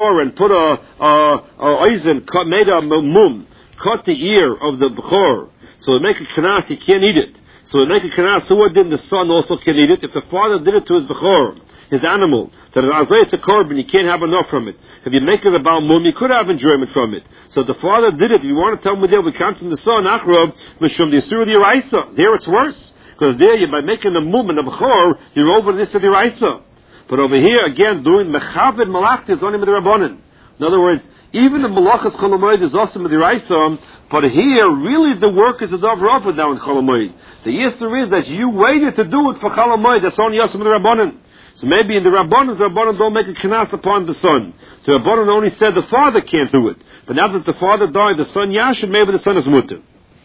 and put a oizen, made a mum, cut the ear of the bechor, so we make a kanas, he can't eat it. So we make a kanas, so what did the son also can eat it? If the father did it to his bechor, his animal, that it's a korban, you can't have enough from it. If you make it about mum, you could have enjoyment from it. So if the father did it, if you want to tell me there, we count in the son, achrob, mishum the isur the iraisa. There it's worse. Because there, by making the mum and the bechor, you're over this to the iraisa. But over here, again, doing mechaved malachti is only with the rabbanon. In other words, even the malachas cholamoid is also with the iraisa, but here, really the work is over now in cholamoid. The answer is that you waited to do it for cholamoid, that's only also with the rabbanon. So maybe in the rabbanon don't make a kanas upon the son. The rabbanon only said the father can't do it. But now that the father died, the son yashid, maybe the son is mutter.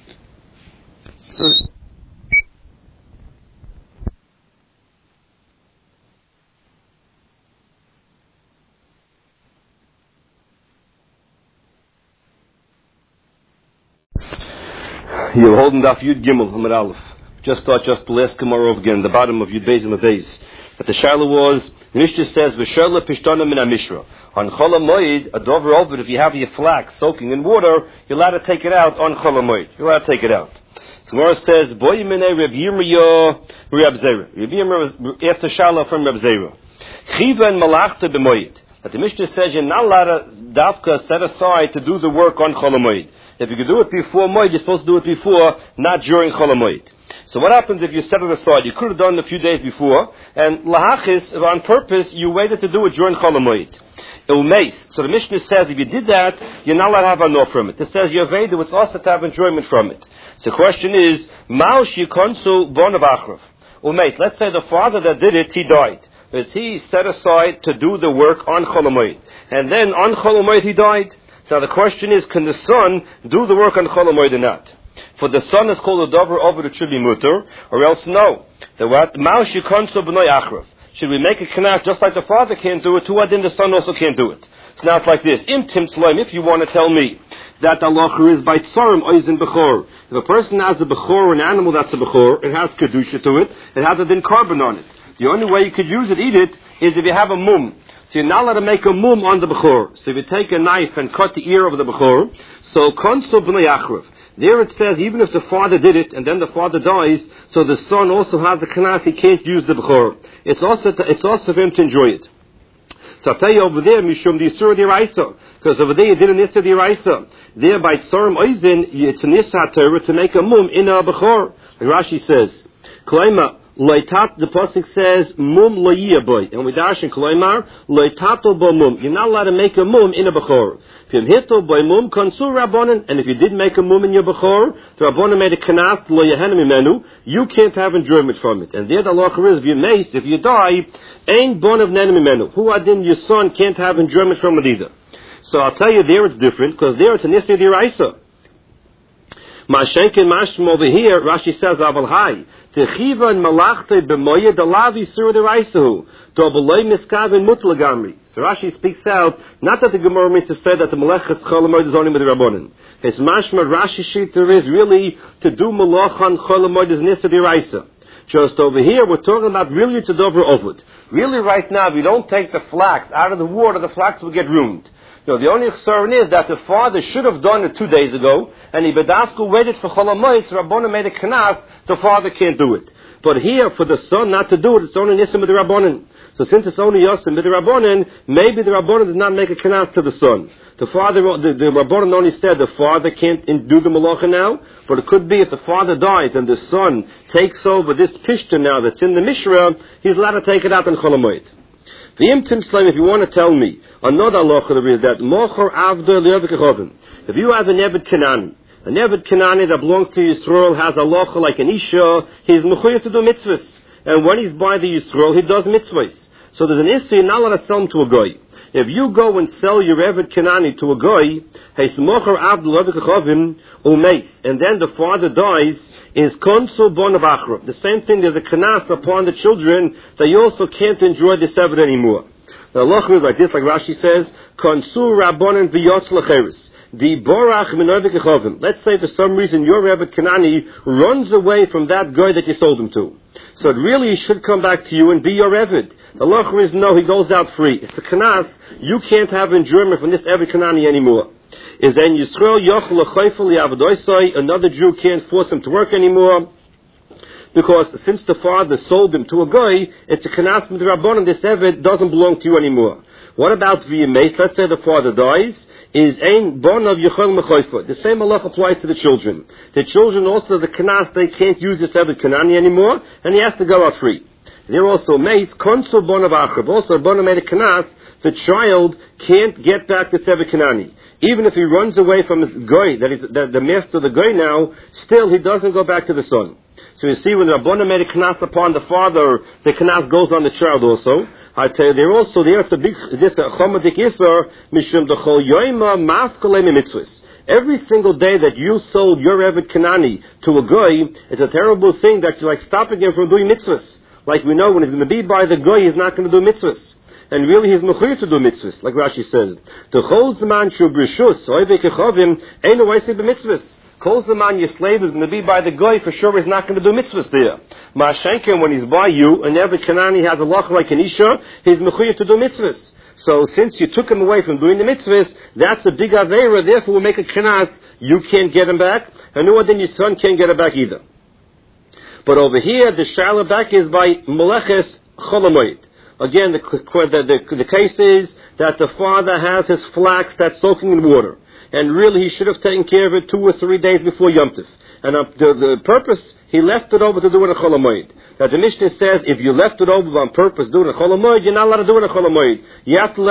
You're holding off Yud Gimel, Hamad Aleph. Just the last Gemara again, the bottom of Yud Beis and the Beis. But the Shaila was, the Mishnah says, V'sherla pishtana min ha-mishra. On Chol HaMoed, a dover over, if you have your flax soaking in water, you're allowed to take it out on Chol HaMoed. You're allowed to take it out. So Gemara says, Boy minei Reb Yirmiyah Reb Zera. Reb Yirmiyah asked the Shaila from Reb Zera. Chiva and malachta b'moed. But the Mishnah says you're not allowed to dafka set aside to do the work on Chol HaMoed. If you could do it before Moed, you're supposed to do it before, not during Chol HaMoed. So what happens if you set it aside? You could have done it a few days before, and lahachis, on purpose, you waited to do it during Chol HaMoed. Ilmeis. So the Mishnah says if you did that, you're not allowed to have enough from it. It says you're veda, it's also to have enjoyment from it. So the question is, Mao shikonsu bonav achrav. Ilmeis. Let's say the father that did it, he died. Because he set aside to do the work on Chol HaMoed. And then on Chol HaMoed he died. So the question is, can the son do the work on Chol HaMoed or not? For the son is called a dover over, it should be mutter, or else no. Should we make a kanas just like the father can't do it, to what then the son also can't do it? So now it's like this. If you want to tell me that Allah is by tsarim oizen bechor. If a person has a bechor, an animal that's a bechor, it has kedusha to it, it has a din carbon on it. The only way you could use it, eat it, is if you have a mum. So you're not allowed to make a mum on the bechor. So if you take a knife and cut the ear of the bechor, so konsul b'nei achrav. There it says, even if the father did it, and then the father dies, so the son also has the kanas, he can't use the bechor. It's also for him to enjoy it. So I'll tell you over there, mishum the isur d'iraisa, because over there you did an isur d'iraisa. There by tsarim oizen, it's an isur Torah to make a mum in a bechor. Like Rashi says, Klaima, the pasuk says mum loyiyaboy, and we dash in Kolaimar loitato bo mum. You're not allowed to make a mum in a bechor. If you hito by mum konsul rabbanon, and if you did make a mum in your bechor, the rabbanon made a kanas loyahenem imenu. You can't have enjoyment from it. And there the law is, if you maced, if you die, ain't born of nenem imenu. Who adin your son can't have enjoyment from it either. So I'll tell you there it's different, because there it's an isur d'iraisa. Mashenkin mashma over here, Rashi says, Aval Hai, Techiva and Malachte b'moyed alavi sur deraisahu, Dobeloi miskav and mutlagamri. So Rashi speaks out, not that the Gemara means to say that the Melechas Cholamoid is only with the Rabbanon. His mashma Rashi shita is really to do Malach on Cholamoid is nisa deraisa. Just over here, we're talking about really to dover ovud. Really right now, if you don't take the flax out of the water, the flax will get ruined. No, the only concern is that the father should have done it 2 days ago, and the Bedasku waited for Chol HaMoed, so Rabbanon made a kanas, the father can't do it. But here, for the son not to do it, it's only Nisim with the Rabbanon. So since it's only Yosim with the Rabbanon, maybe the Rabbanon did not make a kanas to the son. The Rabbanon only said the father can't do the malacha now, but it could be if the father dies and the son takes over this pishta now that's in the Mishra, he's allowed to take it out on Chol HaMoed. If you want to tell me another halacha is that mochor avda le'avik. If you have a Nevid Kanani that belongs to Yisrael has a halacha like an Isha, he's mechuyev to do mitzvahs, and when he's by the Yisrael, he does mitzvahs. So there's an issue, you're not allowed to sell him to a guy. If you go and sell your Nevid Kanani to a guy, he's mochor avda le'avik umeis, and then the father dies, is konsul bonav achrav. The same thing, there's a kanas upon the children that you also can't enjoy the seven anymore. The halacha is like this, like Rashi says, konsul rabbanon v'yos lecheres. Let's say for some reason your Rebbe Kanani runs away from that guy that you sold him to. So it really should come back to you and be your Eved. The halacha is no, he goes out free. It's a kanas. You can't have enjoyment from this Eved Kanani anymore. Is then Yisrael yochel lechoifel yavadoisai, another Jew can't force him to work anymore. Because since the father sold him to a guy, it's a kanas midrabanan, this Eved doesn't belong to you anymore. What about v'yemes? Let's say the father dies. Is ein bon of Yechol Mechoifa. The same halach applies to the children. The children also, the kanas, they can't use this Eved Kanani anymore, and he has to go out free. They're also mates, konsul bon of Achav. Also, bon made a kanas, the child can't get back this Eved Kanani. Even if he runs away from his goy, that is the master of the goy now, still he doesn't go back to the son. So you see, when the Rabbana made a kanas upon the father, the kanas goes on the child also. I tell you, there also, it's a big, this chomadik isar, mishum dechol yoyma mafkalei mitzvahs. Every single day that you sold your Eved Kanani to a goy, it's a terrible thing that you're like stopping him from doing mitzvahs. Like we know, when he's going to be by the goy, he's not going to do mitzvahs. And really he's mechuyr to do mitzvahs, like Rashi says. Dechol zman shu brishus, oivei kechavim, einu oisei b'mitzvahs. Kol zaman your slave is going to be by the goy, for sure he's not going to do mitzvahs there. Ma'ashenken, when he's by you, and every Kanani has a loch like an isha, he's mechuyr to do mitzvahs. So since you took him away from doing the mitzvahs, that's a big aveira, therefore we'll make a kanas, you can't get him back, and no one then your son can't get him back either. But over here, the shala back is by meleches cholamoid. Again, the case is that the father has his flax that's soaking in water. And really he should have taken care of it 2 or 3 days before Yom Tov. And the purpose, he left it over to do it in Chol HaMoed. That the Mishnah says, if you left it over on purpose, do it in Chol HaMoed, you're not allowed to do it in Chol HaMoed. You have to let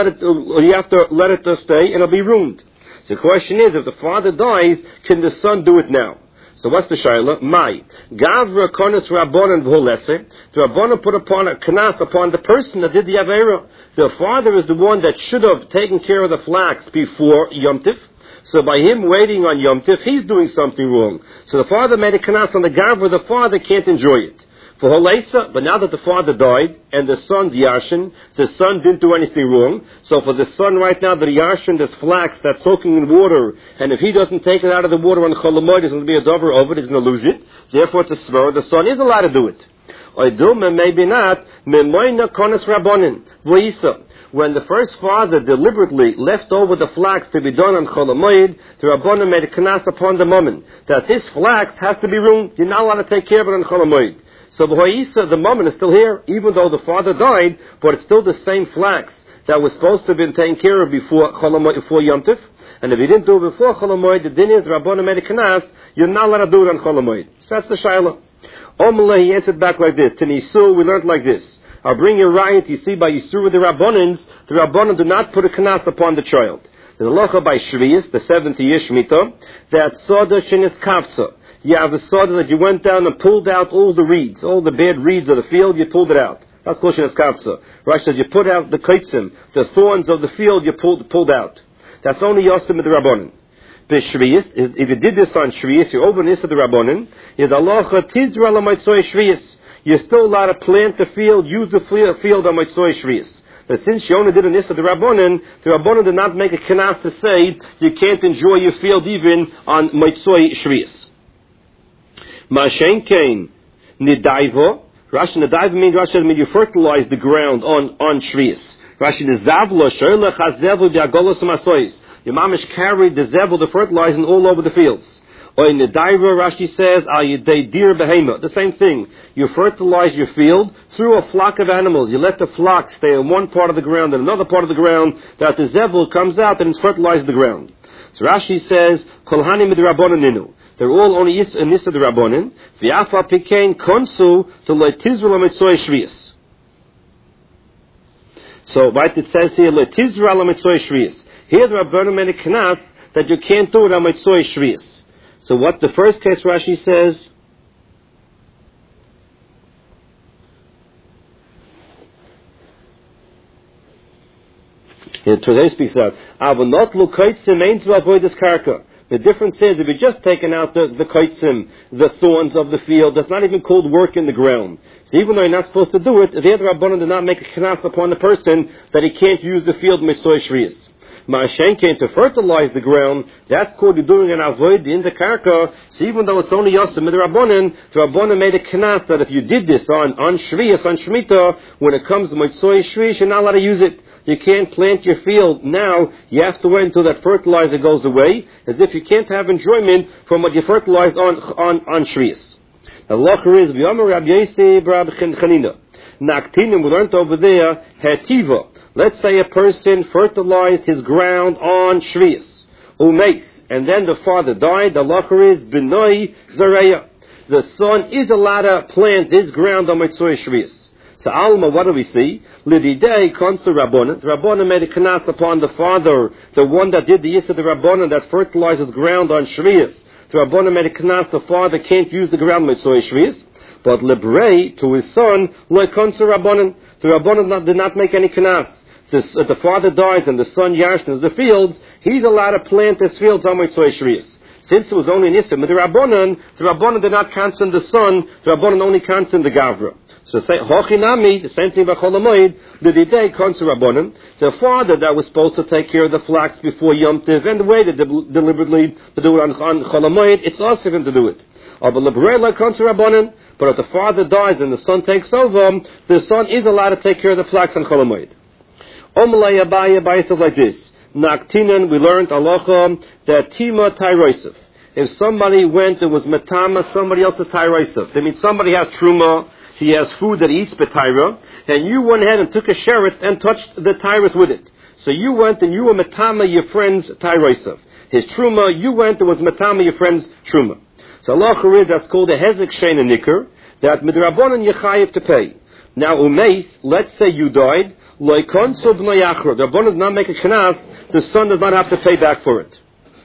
it stay, and it'll be ruined. So the question is, if the father dies, can the son do it now? So what's the shayla? Mai. Gavra konas rabbonan v'holese. The rabbonan put upon a kanas upon the person that did the avera. The father is the one that should have taken care of the flax before Yom Tov. So by him waiting on Yom Tov, he's doing something wrong. So the father made a kanas on the gavra, the father can't enjoy it. For Holesa, but now that the father died, and the son's Yashin, the son didn't do anything wrong. So for the son right now, the Yashin, there's flax that's soaking in water, and if he doesn't take it out of the water on Cholamoid, there's going to be a dover over it, he's going to lose it. Therefore it's a sver, the son is allowed to do it. Oiduma, maybe not, memoina konas rabbonin, v'isa. When the first father deliberately left over the flax to be done on Cholamoid, the Rabbanim made a kanas upon the moment that this flax has to be ruined. You're not allowed to take care of it on Cholamoid. So the moment is still here, even though the father died, but it's still the same flax that was supposed to have been taken care of before Yom Tov. And if he didn't do it before Cholamoid, the din is the Rabbanim made a kanas, you're not allowed to do it on Cholamoid. So that's the shayla. Omeleh, he answered back like this. Tenisu, we learned like this. I'll bring you a riot, you see, by Yisur with the Rabbanins do not put a kanas upon the child. There's a locha by Shvius, the 70-year Shemitah, that soda shenis kavtza. You have a soda that you went down and pulled out all the reeds, all the bad reeds of the field, you pulled it out. That's called shenis kavtza. Rashi says you put out the kaitzim, the thorns of the field you pulled out. That's only Yosim with the Rabbanin. If you did this on Shvius, you're over this of the Rabbanin, is halacha tizra l'maitzoi Shvius. You're still allowed to plant the field, use the field on Motzoi Shvius. But since you only did an Issa the Rabbanan did not make a kanas to say you can't enjoy your field even on Motzoi Shvius. Ma'ashen kein nidaivo. Rashi nidaivo means you fertilize the ground on Shvius. Rashi nizavlo shoylech hazevu biagolos masois. Your mamish carried the zevel, the fertilizing, all over the fields. Or in the Daira, Rashi says, dir behema. The same thing. You fertilize your field through a flock of animals. You let the flock stay in one part of the ground and another part of the ground, that the zevel comes out and it fertilizes the ground. So Rashi says, Kolhanim midrabonaninu. They're all only in Nisa the Rabbonin. V'afa pikein konsu to le'tizra l'mitzvah shvius. So, right, it says here, le'tizra l'mitzvah shvius. Here the Rabbonim made a knas that you can't do it on mitzvah shvius. So what the first case Rashi says, here today speaks out, Avonot lukaitzim ein zu avoid this karka. The difference is, if you're just taking out the kaitzim, the thorns of the field, that's not even called work in the ground. So even though you're not supposed to do it, the other Rabbanan did not make a kanas upon the person that he can't use the field mitzvah shvius. Ma'ashen came to fertilize the ground. That's called you're doing an avoid in the karka. So even though it's only Yosem Midrabanan, the Rabbanan made a knas that if you did this on Shvius, on Shemitah, when it comes to Motzoi Shvius, you're not allowed to use it. You can't plant your field now. You have to wait until that fertilizer goes away, as if you can't have enjoyment from what you fertilized on Shvius. The locher is V'yomer Rab Yosef Rab Chanina. Naktinim, we learned over there, Hetiva. Let's say a person fertilized his ground on Shvius, Umeis, and then the father died. The locher is B'noi Zareya. The son is allowed to plant this ground on Motzoi Shvius. So Alma, what do we see? Lididei comes to Rabbanan. The Rabbanan made a knas upon the father, the one that did the Yisra the Rabbanan that fertilizes ground on Shvius. The Rabbanan made a knas, the father can't use the ground Motzoi Shvius. But Lebrei, to his son, like comes to Rabbanan. The Rabbanan did not make any knas. If the father dies and the son yarshnes the fields, he's allowed to plant his fields on Motzoi Shvius. Since it was only an Issa, but the Rabbanan did not concern the son, the Rabbanan only concerned the Gavra. So say, Hochinami, the same thing about Cholamoid, the Didei Konsu Rabbanan, the father that was supposed to take care of the flax before Yom Tiv, and waited deliberately to do it on Cholamoid, it's also for him to do it. But if the father dies and the son takes over, the son is allowed to take care of the flax on Cholamoid. Omalei Abaya says like this. Naktinan, we learned halacha that tima tairoisef. If somebody went and was matama somebody else's tairoisef, that means somebody has truma, he has food that he eats betaira, and you went ahead and took a sheretz and touched the tairos with it. So you went and you were matama your friend's tairoisef. His truma, you went and was matama your friend's truma. So halacha is that's called a hezek shein and nikr, that midrabanan yechayev to pay. Now umeis, let's say you died. The Rabbanan does not make a knas, the son does not have to pay back for it.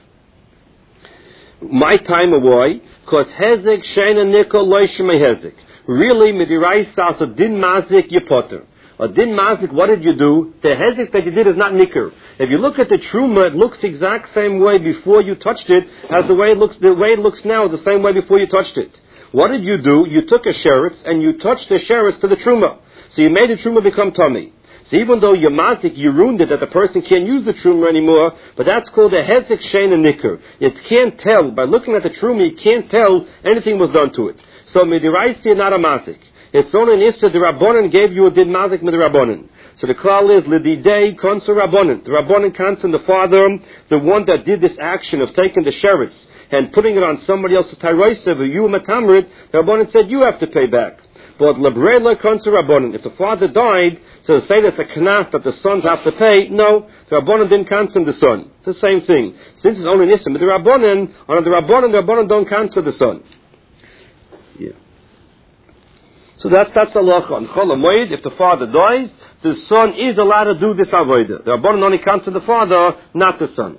My time, why? Because hezek sheina nikol loishmei hezek. Really, midirai sas a din mazik yipoter. A din mazik, what did you do? The hezek that you did is not nikr. If you look at the truma, it looks the exact same way before you touched it as the way it looks now is the same way before you touched it. What did you do? You took a sheretz and you touched the sheretz to the truma. So you made the truma become tummy. So even though you're mazik, you ruined it that the person can't use the truma anymore, but that's called a hezek shein and nikr. It can't tell, by looking at the truma, you can't tell anything was done to it. So midiraisi not a mazik. It's only an issa the Rabbanan gave you a din mazik midirabbanan. So the klal is lididei konsu Rabbanan. The Rabbanan concern the father, the one that did this action of taking the sheretz and putting it on somebody else's tairoisev, or you matamrid, the Rabbanan said you have to pay back. But lebrela konsu Rabbanan. If the father died, so to say that's a knas that the sons have to pay, no, the Rabbanan didn't concern the son. It's the same thing. Since it's only an issa, but the Rabbanan don't concern the son. Yeah. So that's the halacha on Chol HaMoed. If the father dies, the son is allowed to do this avodah. The Rabbanan only counts to the father, not the son.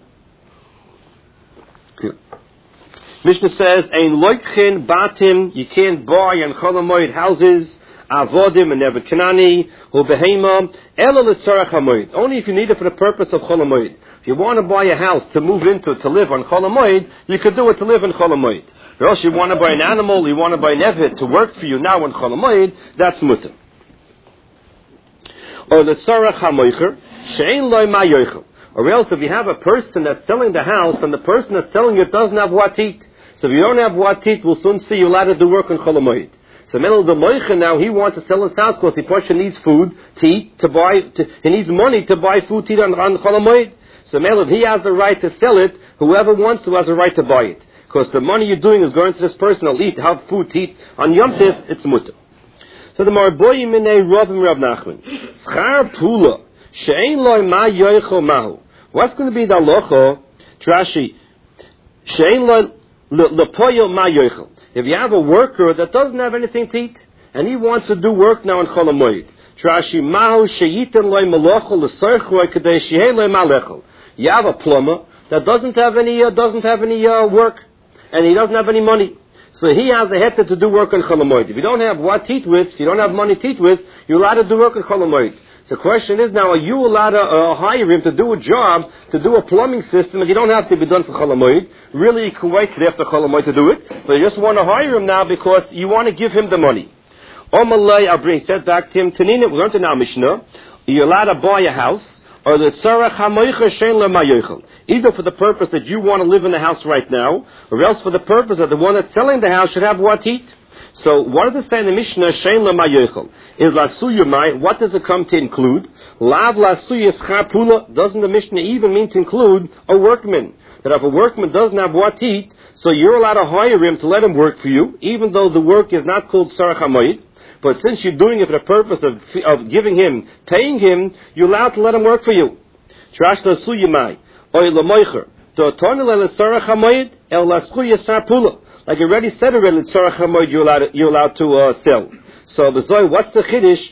Yeah. Mishnah says, "Ein loikchin batim." You can't buy on Chol HaMoed houses, avodim and nevet kanani, or behema, ela l'tzarech hamoed. Only if you need it for the purpose of Chol HaMoed. If you want to buy a house to move into to live on Chol HaMoed, you could do it to live in Chol HaMoed. Or else you want to buy an animal, you want to buy an evet to work for you now in Chol HaMoed, that's mutter. Or the tzarech hamoicher, she'ein loy ma yoichel. Or else if you have a person that's selling the house and the person that's selling it doesn't have what to eat. So if you don't have what to eat, we'll soon see you allowed to do work in Chol HaMoed. So Mel the Moicha now, he wants to sell his house because he needs food to eat, he needs money to buy food to eat on Chol HaMoed. So Mel, if he has the right to sell it, whoever wants to has the right to buy it. Because the money you're doing is going to this person who'll eat, have food to eat on Yom Tiv, it's mutter. So the Marboyi Minei Ravim Rav Nachman. Schar Pula, She'ein Loi Ma Yoicho Mahu. What's going to be the halacha? Trashi. She'ein Loi Lepoyo Ma Yoicho. If you have a worker that doesn't have anything to eat, and he wants to do work now in Chol HaMoed, Trashi Mahu She'iten Loi Malocho L'Sorchoi Kadei She'ein Loi Malechel. You have a plumber that doesn't have any work, and he doesn't have any money. So he has a heter to do work on Chol HaMoed. If you don't have what to eat with, if you don't have money to eat with, you're allowed to do work on Chol HaMoed. So the question is now, are you allowed to hire him to do a job, to do a plumbing system, and you don't have to be done for Chol HaMoed? Really, you can wait till after Chol HaMoed to do it, but you just want to hire him now because you want to give him the money. Omalei, I'll bring, said back to him, Tanina, we learned in our Mishnah, you're allowed to buy a house, or the tzarech hamoicha shein lemayochel, either for the purpose that you want to live in the house right now, or else for the purpose that the one that's selling the house should have what to eat. So what does it say in the Mishnah, shein lemayochel? Is lasuyumai, what does it come to include? Lav lasuya schar pula, doesn't the Mishnah even mean to include a workman? That if a workman doesn't have what to eat, so you're allowed to hire him to let him work for you, even though the work is not called tzarech hamoed. But since you're doing it for the purpose of giving him, paying him, you're allowed to let him work for you. Like I already said you're allowed to sell. So what's the chiddush?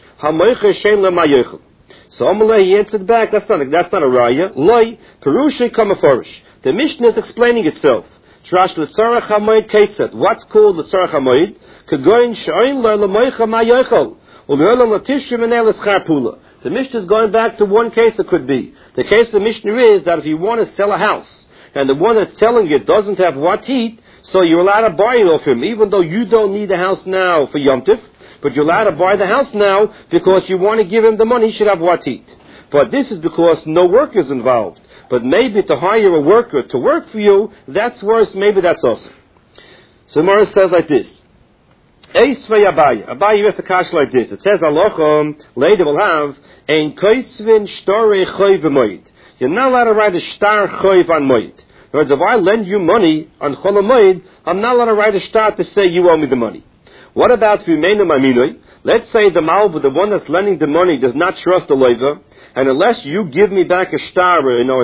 So Amalei, he answered back, that's not a raya. Loi, Perushi Kamaforish. The Mishnah is explaining itself. Trash l'tzarech hamoed ketzet. What's called l'tzarech hamoed? Kagoin she'oin l'moicha ma'yochel. U'le'olam l'tishrim enel l'schar pula. The Mishnah is going back to one case it could be. The case of the Mishnah is that if you want to sell a house, and the one that's selling it doesn't have what to eat, so you're allowed to buy it off him, even though you don't need the house now for Yom Tif, but you're allowed to buy the house now because you want to give him the money, he should have what to eat. But this is because no work is involved. But maybe to hire a worker to work for you, that's worse, maybe that's awesome. So Mara says like this. Eisvei Abaye has a kash like this. It says, Alochom, later will have, Ein koisvin shtore choy v'moid. You're not allowed to write a star choy on moid. In other words, if I lend you money on chol moid, I'm not allowed to write a star to say you owe me the money. What about v'meinu maminoi? Let's say the malva, the one that's lending the money, does not trust the loiva, and unless you give me back a star,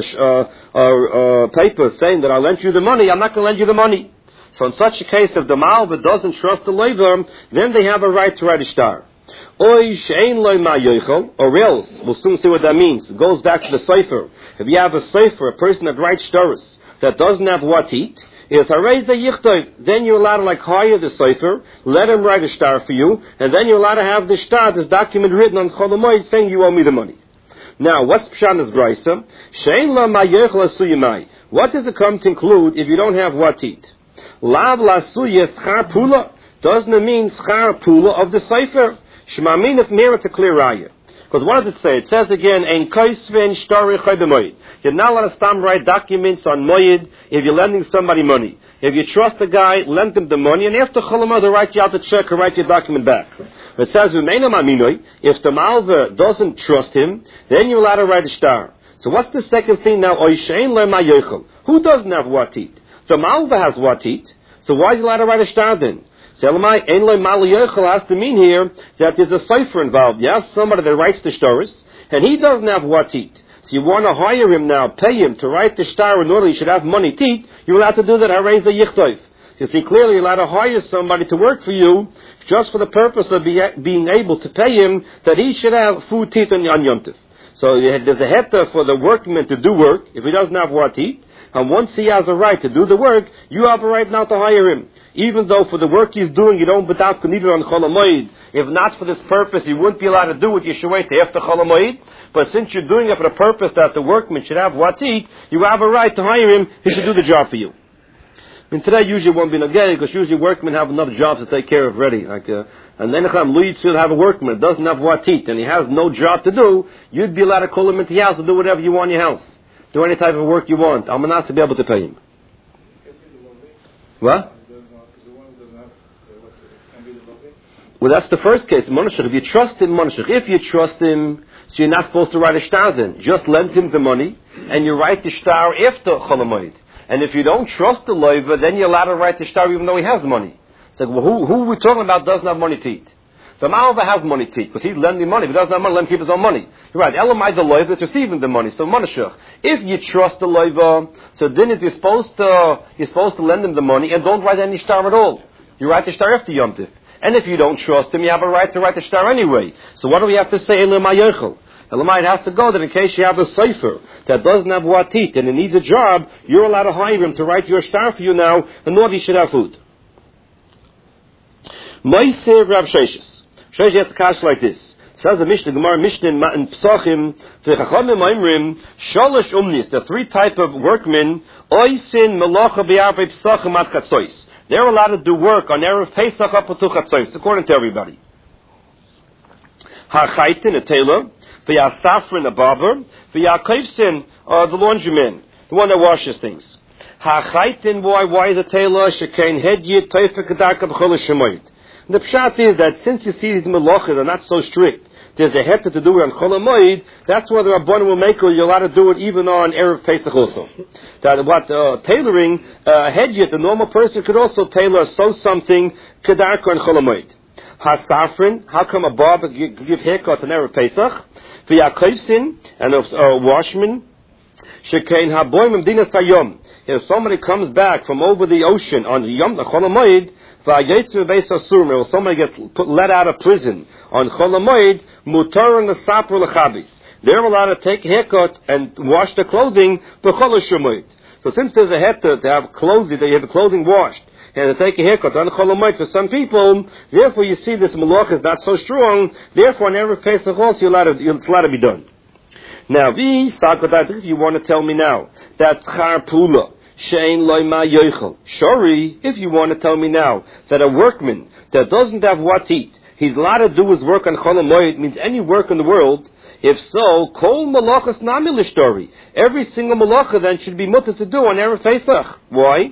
paper saying that I lent you the money, I'm not going to lend you the money. So in such a case, if the malva doesn't trust the loiva, then they have a right to write a star. Or else, we'll soon see what that means. It goes back to the sefer. If you have a sefer, a person that writes stories, that doesn't have what to eat, is hareza yichtov. Then you're allowed to hire the sefer, let him write a star for you, and then you're allowed to have the star, this document written on Chol HaMoed saying you owe me the money. Now, what's Pshan's Braisa? Shein la mayochel asuyimai. What does it come to include if you don't have what to eat? Lav lasuya schar pula. Doesn't it mean schar pula of the sefer? Shemamin if merit a clear raya. Because what does it say? It says again, Ein koisven shtori choy b'moed. You're not allowed to stam write documents on moed if you're lending somebody money. If you trust the guy, lend him the money, and after Chol HaMoed, they'll write you out the check or write your document back. It says, if the malva doesn't trust him, then you're allowed to write a star. So what's the second thing now? Who doesn't have what to eat? The malva has what to eat. So why is he allowed to write a star then? So has to mean here that there's a cipher involved. You have somebody that writes the stories, and he doesn't have what to eat. So you want to hire him now, pay him to write the star in order he should have money to eat, you're allowed to do that. Hareza yichtov. You see, clearly you're allowed to hire somebody to work for you just for the purpose of being able to pay him that he should have food to eat on Yom Tov. So there's a heta for the workman to do work if he doesn't have what to eat. And once he has a right to do the work, you have a right now to hire him. Even though for the work he's doing, you don't without kunivir on Chol HaMoed. If not for this purpose, he wouldn't be allowed to do it. You should wait after Chol HaMoed. But since you're doing it for the purpose that the workman should have what to eat, you have a right to hire him. He should do the job for you. I mean, today usually won't be nagay because usually workmen have enough jobs to take care of already. And then Louis should have a workman that doesn't have what to eat and he has no job to do. You'd be allowed to call him into your house to do whatever you want in your house. Do any type of work you want. Almanas to be able to pay him. What? Well, that's the first case. Monashich. If you trust him, Monashich. If you trust him, so you're not supposed to write a shtar then. Just lend him the money, and you write the shtar after Chol HaMoed. And if you don't trust the loiva, then you're allowed to write the shtar even though he has money. It's like, well, who we're talking about doesn't have money to eat? The Malva has money to eat, because he's lending money. If he doesn't have money, let him keep his own money. You're right. Elamai the loiva is receiving the money. So Monashich. If you trust the loiva, so then you're supposed to lend him the money and don't write any shtar at all. You write the shtar after Yom Tif. And if you don't trust him, you have a right to write the shtar anyway. So what do we have to say? Elamai has to go that in case you have a sefer that doesn't have what to eat and he needs a job, you're allowed to hire him to write your shtar for you now, and not he should have food. Moisir Rav Sheshes. Sheshes has a kash like this. It says the Mishnah, Gemara Mishnah in Pesachim, V'chachamim Oimrim, Sholosh Umnis, the three type of workmen, Oisin Melacha B'Yarvei Pesachim Ad Chatzois. They're allowed to do work on Erev Pesach up to Chatzois, according to everybody. Ha'chaitin, a tailor, V'yasafrin, a barber. V'yakoivsin, the laundryman, the one that washes things. Ha'chaitin, why is a tailor? Shekain hedyit teifek kedarka b'chol shemoid. The pshat is that since you see these melachas are not so strict, there's a heter to do it on Chol HaMoed, that's why the Rabbanan will make you're allowed to do it even on Erev Pesach also. That what tailoring, hedyet, the normal person could also tailor, sew something, kedarka on Chol HaMoed. Hasafrin, how come a barber give haircuts on Erev Pesach? V'yakoivsin, and a washman, shekain haboim dinas hayom. If somebody comes back from over the ocean on the Yom Chol HaMoed, or somebody gets let out of prison on Chol HaMoed, mutar and the sapr lechabis. They're allowed to take a haircut and wash the clothing b'chol shemoed. So since there's a heter to have clothing, that you have the clothing washed, and to take a haircut on Chol HaMoed for some people, therefore you see this malach is not so strong. Therefore, on every Pesach also it's allowed to be done. Now, if you want to tell me now that char pula. Shein loyma yoichel. Shori, if you want to tell me now that a workman that doesn't have what to eat, he's allowed to do his work on Chol HaMoed, means any work in the world. If so, kol malachas nami l'shtori. Every single malacha then should be mutter to do on Erev Pesach. Why?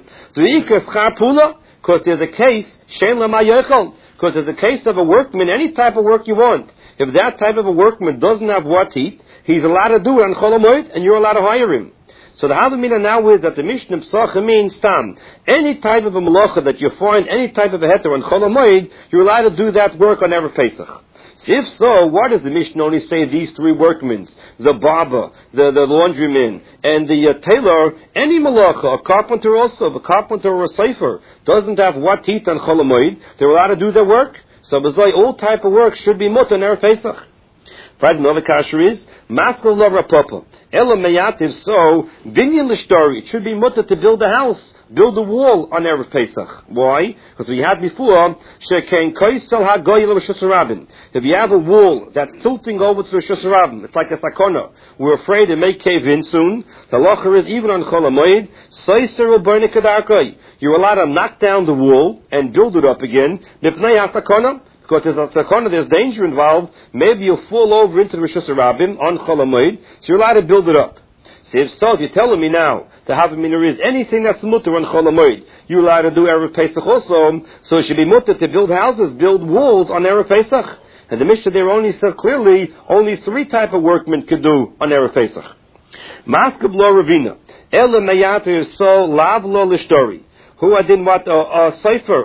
Because there's a case, shein loyma yoichel. Because there's a case of a workman, any type of work you want. If that type of a workman doesn't have what to eat, he's allowed to do it on Chol HaMoed, and you're allowed to hire him. So the Havamina now is that the Mishnah Psachah means tam. Any type of a malacha that you find, any type of a heter on Chol HaMoed, you're allowed to do that work on Erev Pesach. So if so, why does the Mishnah only say these three workmen, the barber, the laundryman, and the tailor? Any malacha, a carpenter also, a carpenter or a sefer, doesn't have what to eat on Chol HaMoed, they're allowed to do their work. So all type of work should be mutter on Erev Pesach. Right, another kasher is maskal lo rapapa. Ela meyativ, so binyan l'shtori. It should be mutter to build a house, build a wall on Erev Pesach. Why? Because we had before shekain koisel hagoyel Rishus Harabim. If you have a wall that's tilting over to Rishus Harabim, it's like a sakona. We're afraid it may cave in soon. The halacha is even on Chol HaMoed, soiser u'barnei kedarkai. You're allowed to knock down the wall and build it up again. Mipnei hasakona. Because there's a sakona, there's danger involved. Maybe you'll fall over into the Rishus Harabim on Chol HaMoed, so you're allowed to build it up. So if so, if you're telling me now, the Havamina is anything that's mutter on Chol HaMoed, you're allowed to do Erev Pesach also, so it should be mutter to build houses, build walls on Erev Pesach. And the Mishnah there only says clearly, only three type of workmen could do on Erev Pesach. Maskab lo ravina, ele meyater so lav lo l'shtori. Who I didn't want a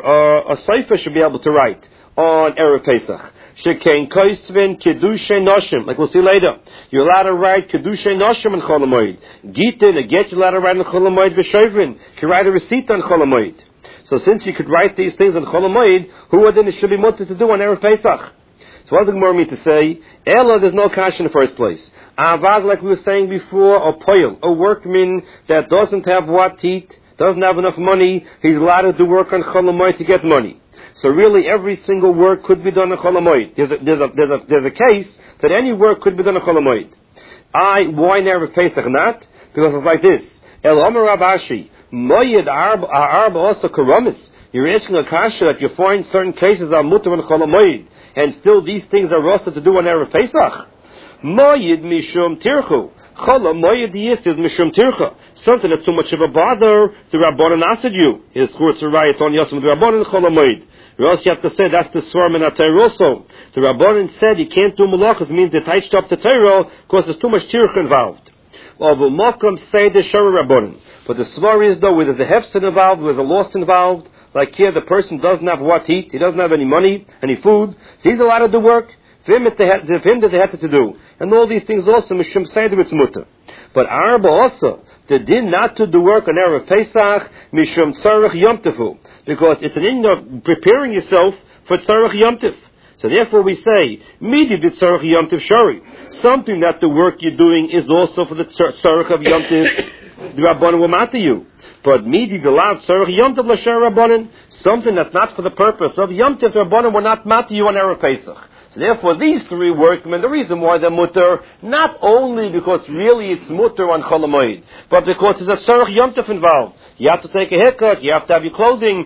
cipher should be able to write on Erev Pesach. Shekain koisvin kedushay noshim. Like we'll see later. You're allowed to write kedushay noshim on Chol HaMoed. Gitin, a get, you're allowed to write on Chol HaMoed v'shovrin. You can write a receipt on Chol HaMoed. So since you could write these things on Chol HaMoed, who then it should be mutter to do on Erev Pesach? So what does the Gemara mean to say? Ella, there's no cash in the first place. Avad, like we were saying before, a poil, a workman that doesn't have what to eat, doesn't have enough money, he's allowed to do work on Chol HaMoed to get money. So really, every single work could be done on Chol HaMoed. There's a case that any work could be done on Chol HaMoed. Why never Pesach not? Because it's like this. El Omer Rav Ashi, Moyed Arba also Karamis. You're asking a kasha that you find certain cases are mutter on Chol HaMoed, and still these things are roster to do on Erev Pesach. Moyed Mishum Tirchu. Chol HaMoed Yist is Mishum Tircha. Something that's too much of a bother, the Rabbanan asked you. His Churtz Raya on Yosem, the Rabbanan Chol HaMoed. You also have to say that's the Swarm in Torah also. The Rabbanan said you can't do malachas, means they touched up the Torah because there's too much tirch involved. Well, the Malkam say the Shara Rabbanan. But the Svar is though, where there's a hefset involved, where there's a loss involved, like here the person doesn't have what to eat, he doesn't have any money, any food, so he's allowed to do work. For him, that they had to do. And all these things also, Mishum Seder, it's mutter. But Arba also, they did not to do work on Erev Pesach, Mishum Tzarech Yom Tefu. Because it's an end of preparing yourself for Tzarech Yom Tef. So therefore we say, Midi did Tzarech Yom Tef Shari. Something that the work you're doing is also for the Tzarech of Yom Tef, the Rabbanan will matter you. But Midi the Lav Tzarech Yom Tef L'Shar Rabbanan, something that's not for the purpose of Yom Tef, the Rabbanan will not matter you on Erev Pesach. So therefore, these three workmen, the reason why they're mutter, not only because really it's mutter on Chol HaMoed, but because there's a Tzarech Yom Tef involved. You have to take a haircut, you have to have your clothing,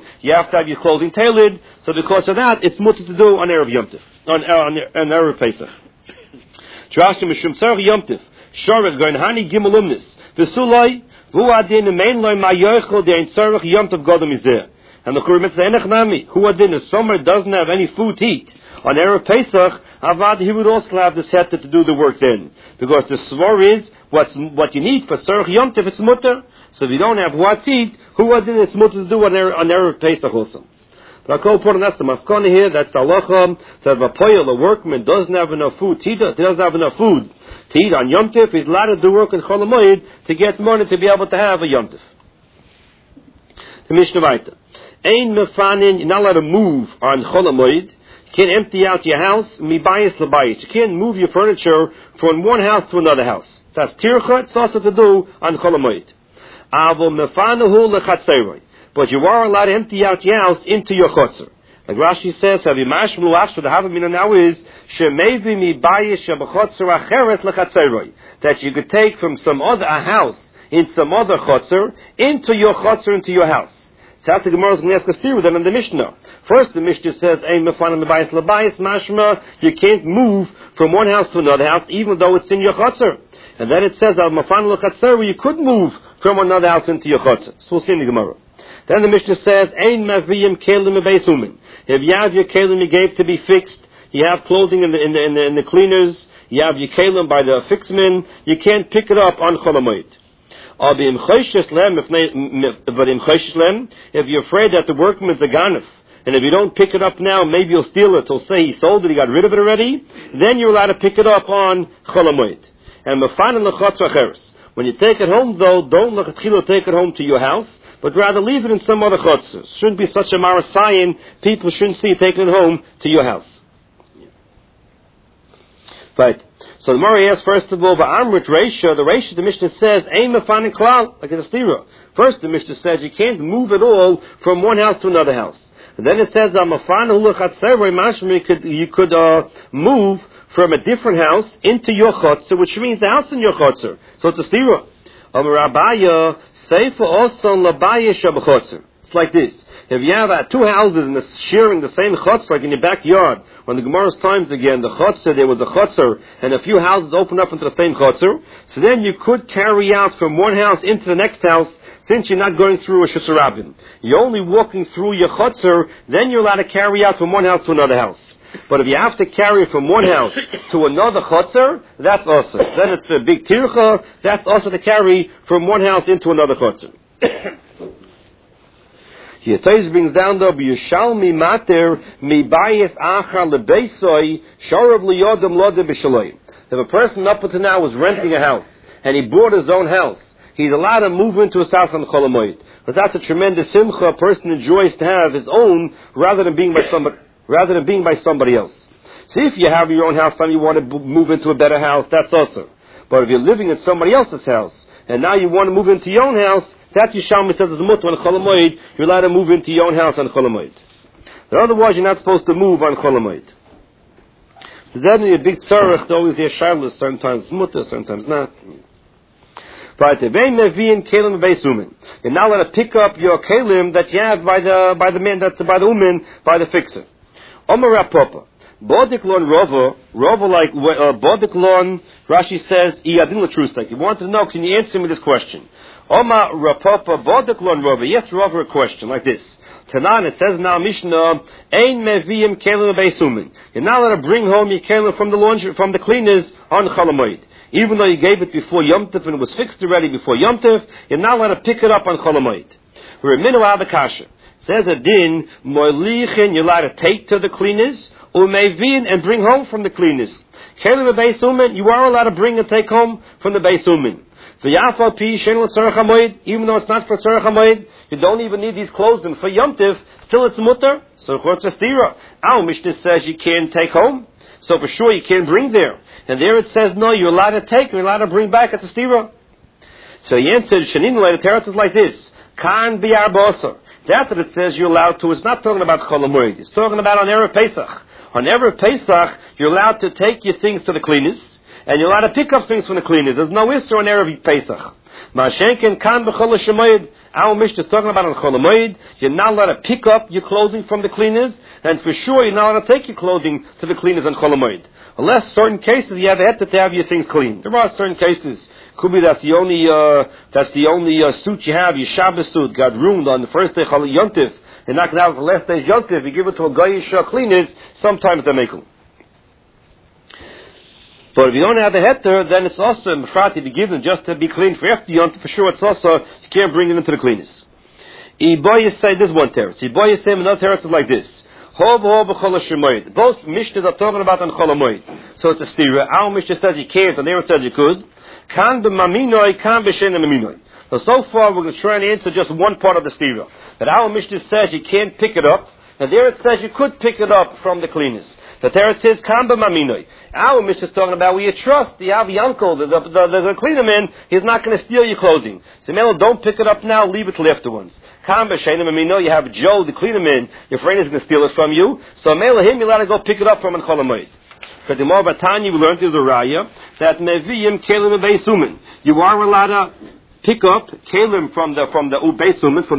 tailored. So because of that, it's mutter to do on Erev Yom Tef, on Erev Pesach. Trash mishum tzarech yomtiv. Shorach goin hani gimelumnis. V'sulai vu adin mein loy mayochel de ein tzarech yomtiv godam izeh. And the Kurmitz enech nami. Who adin the summer doesn't have any food to eat. On Erev Pesach, Avad, he would also have the setter to do the work then. Because the svar is, what you need for Tzarech Yom Tov, it's mutter. So if you don't have what to eat, who was it, it's mutter to do on Erev Pesach also. But I'll call upon that's the maskana here, that's the halacha, that if a poyel, a workman, doesn't have enough food to eat, to eat on Yom Tov, he's allowed to do work in Chol HaMoed to get money to be able to have a Yom Tov. The Mishnah Vayta. Ein mefanin, you're not allowed to move on Chol HaMoed. You can't empty out your house, mibayis labayis. You can't move your furniture from one house to another house. That's tircha, it's also to do on Chol HaMoed. Avo mefanuhu lechatzeiroi. But you are allowed to empty out your house into your chotzer. Like Rashi says, the Havamina now is, that you could take from some other house in some other chotzer into your chotzer, into your house. That's the Gemara is going to ask us through that in the Mishnah. First, the Mishnah says, mashma, you can't move from one house to another house, even though it's in your chotzer. And then it says, you could move from another house into your chotzer. So we'll see in the Gemara. Then the Mishnah says, if you have your kelim you gave to be fixed, you have clothing in the cleaners, you have your kelim by the fixman, you can't pick it up on Chol HaMoed. But if you're afraid that the workman's a ganef, and if you don't pick it up now, maybe you'll steal it, he'll say he sold it, he got rid of it already, then you're allowed to pick it up on Chol HaMoed. And when you take it home, though, don't take it home to your house, but rather leave it in some other chotzer. Shouldn't be such a marasayan. People shouldn't see you taking it home to your house. Right. So the Mari asks, first of all, the Reisha, the Mishnah says, Ein mefanin klal, like it's a stira. First, the Mishnah says you can't move at all from one house to another house. And then it says, you could move from a different house into your chotzer, which means the house in your chotzer. So it's a stira. It's like this. If you have two houses sharing the same chotzer, like in your backyard, when the Gemara's times again, the chotzer, there was a chotzer, and a few houses open up into the same chotzer, so then you could carry out from one house into the next house, since you're not going through a shusarabim. You're only walking through your chotzer, then you're allowed to carry out from one house to another house. But if you have to carry from one house to another chotzer, that's also. Then it's a big tircha, that's also to carry from one house into another chotzer. Here, Tais brings down the B'Yishalmi Mater Mibayis Achar Lebeisoi Sharav Liyodam Lode B'Shaloi. If a person up until now was renting a house, and he bought his own house, he's allowed to move into his house on Chol HaMoed. But that's a tremendous simcha a person enjoys to have his own, rather than being by somebody else. See, if you have your own house and you want to move into a better house, that's also. But if you're living in somebody else's house, and now you want to move into your own house, that Yishalmi says is mutter on Chol HaMoed, you're allowed to move into your own house on Chol HaMoed. But otherwise, you're not supposed to move on Chol HaMoed. There's definitely a big tzarech, always there shaylos, sometimes mutter, sometimes not. Right, you're not allowed to pick up your kelim that you have by the man, that's by the woman, by the fixer. Omer Rapapa. Bodiklon Rova like Bodiklon, Rashi says, Iyadin Latrustak. You want to know, can you answer me this question? Oma Rapapa Bodiklon Rova. Yes, Rova, a question like this. Tanan, it says now Mishnah, Ein Meviyim Kelim Beisumin. You're not allowed to bring home your kelim from the laundry, from the cleaners on Chol HaMoed. Even though you gave it before Yom Tov and it was fixed already before Yom Tov, you're not allowed to pick it up on Chol HaMoed. Reminu Abakasha. Says a din, Moilichin, you're allowed to take to the cleaners, Umevin, and bring home from the cleaners. Kelim Beis Umin, you are allowed to bring and take home from the Beis Umin. V'yafal pi shen tzarech hamoed, even though it's not for tzarech hamoed, you don't even need these clothes. And for Yom Tov, still it's mutter. So it's a stira. Our Mishnah says you can't take home, so for sure you can't bring there. And there it says no, you're allowed to take, you're allowed to bring back. It's a stira. So he answered, Shanin later, Teretz is like this: Kan bi'ar b'osar. That's what it says you're allowed to. It's not talking about Chol HaMoed. It's talking about on Erev Pesach. On Erev Pesach, you're allowed to take your things to the cleaners, and you're allowed to pick up things from the cleaners. There's no Isser on Erev Pesach. Ma'ashenken kan b'chol shemayid. Our Mishnah is talking about on Chol HaMoed. You're not allowed to pick up your clothing from the cleaners, and for sure you're not allowed to take your clothing to the cleaners on Chol HaMoed. Unless certain cases you have to have your things clean. There are certain cases. Could be that's the only suit you have, your Shabbos suit got ruined on the first day Chol Yontif. They knock it out for the last day's Yontif. You give it to a Goyish cleaners, sometimes they make them. But if you don't have the heter, then it's also a mefrat to be given just to be clean for after Yontif. For sure, it's also, you can't bring it into the cleaners. Iboyes say this one teretz. Iboyes say another teretz is like this. Both Mishnahs are talking about on Chol HaMoed. So it's a stira. Our Mishnah says you can't, and there it says you could. Kan b'maminoi, kan b'shein maminoi. So far we're going to try and answer just one part of the stira. That our Mishnah says you can't pick it up. And there it says you could pick it up from the cleaners. The there it says kan b'maminoi. Our Mishnah is talking about where you trust the Avi uncle, the cleaner man, he's not going to steal your clothing. So Mela, don't pick it up now, leave it till afterwards. Kan b'shein maminoi, you have Joe, the cleaner man, your friend is going to steal it from you. So Mela, him, you're allowed to go pick it up from an Chol HaMoed. Because the more Batanya we learned is a raya that meviyim kelim beisumin. You are allowed to pick up kelim from the beisumin, from